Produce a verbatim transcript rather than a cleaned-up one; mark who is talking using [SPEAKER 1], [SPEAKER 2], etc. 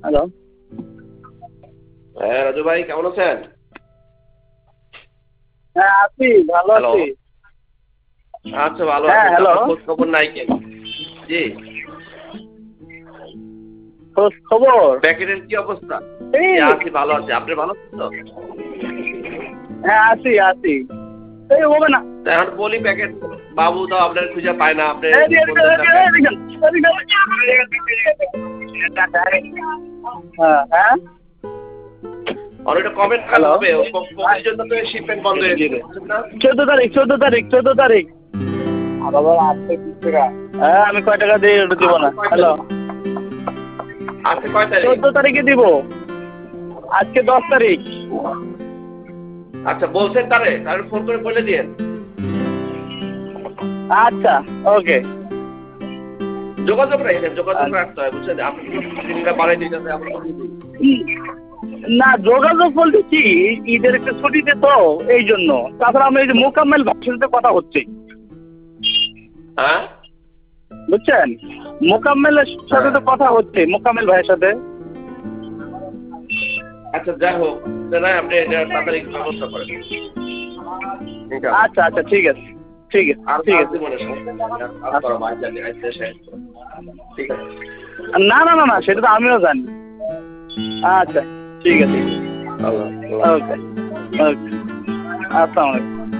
[SPEAKER 1] Hello.
[SPEAKER 2] হ্যাঁ রাজু ভাই, কেমন আছেন?
[SPEAKER 1] হ্যাঁ আছি, ভালো
[SPEAKER 2] হ্যালো।
[SPEAKER 1] আছি।
[SPEAKER 2] আচ্ছা, ভালো
[SPEAKER 1] হ্যাঁ
[SPEAKER 2] আছেন?
[SPEAKER 1] হ্যালো।
[SPEAKER 2] আপনার খোঁজ খবর নাই কেন? জি।
[SPEAKER 1] খোঁজ খবর
[SPEAKER 2] প্যাকেটের কি অবস্থা?
[SPEAKER 1] এই।
[SPEAKER 2] জি, আছি, ভালো আছি। আপনি ভালো আছেন তো?
[SPEAKER 1] হ্যাঁ আছি আছি। এই হবে না।
[SPEAKER 2] তা এখন বলি প্যাকেট বাবু তো আপনার খুঁজে পায় না, আপনি
[SPEAKER 1] এদিকে, এদিকে,
[SPEAKER 2] বলতেছেন
[SPEAKER 1] এদিকে,
[SPEAKER 2] প্যাকেট।
[SPEAKER 1] এদিকে, এদিকে। হ্যাঁ হ্যাঁ।
[SPEAKER 2] অনেকটা কমে টাকাতে
[SPEAKER 1] হ্যালো।
[SPEAKER 2] হবে, ও প- পঁচিশ জন্য তো শিপমেন্ট বন্ধ হয়ে গেছে, বুঝছেন না?
[SPEAKER 1] চোদ্দ তারিখ চোদ্দ তারিখ চোদ্দ তারিখ। হ্যাঁ আমি কয় টাকা দিয়ে ওটা দিব
[SPEAKER 2] আজকে
[SPEAKER 1] না।
[SPEAKER 2] কয়
[SPEAKER 1] হ্যালো।
[SPEAKER 2] তারিখ? আজকে কয় তারিখ?
[SPEAKER 1] চোদ্দ তারিখে দিব। আজকে দশ তারিখ।
[SPEAKER 2] আচ্ছা, বলছেন তারে তারে ফোন করে বলে দিয়েন।
[SPEAKER 1] আচ্ছা ওকে।
[SPEAKER 2] যোগাযোগ রাখেন, যোগাযোগ রাখতে হয়, বুঝছেন? আপনি তো দিনটা বাড়াই দিতেছে, আমরা তো দিদি।
[SPEAKER 1] না যোগাযোগ বলতে কি, ঈদের একটা ছুটিতে তো এই জন্য। তাছাড়া আমি এই যে মোকাম্মেল ভাইয়ের সাথে কথা হচ্ছে,
[SPEAKER 2] হ্যাঁ
[SPEAKER 1] বুঝছেন? মোকাম্মেলের সাথে
[SPEAKER 2] হ্যাঁ।
[SPEAKER 1] তো কথা হচ্ছে, মোকাম্মেল ভাইয়ের সাথে।
[SPEAKER 2] আচ্ছা, যাই হোক, না আপনি এটা তাড়াতাড়ি ব্যবস্থা করেন, ঠিক আছে?
[SPEAKER 1] আচ্ছা আচ্ছা ঠিক আছে, ঠিক আছে
[SPEAKER 2] আর
[SPEAKER 1] ঠিক
[SPEAKER 2] কাজ
[SPEAKER 1] আছে।
[SPEAKER 2] দিব না, সমস্যা নেই, আর কাজ
[SPEAKER 1] আচ্ছা।
[SPEAKER 2] করা বাইরে যাবে, আইতে শেষ করো। ঠিক আছে।
[SPEAKER 1] না না না না, সেটা তো আমিও জানি। আচ্ছা ঠিক আছে।
[SPEAKER 2] আল্লাহ আল্লাহ।
[SPEAKER 1] ওকে ওকে। আসসালামু আলাইকুম।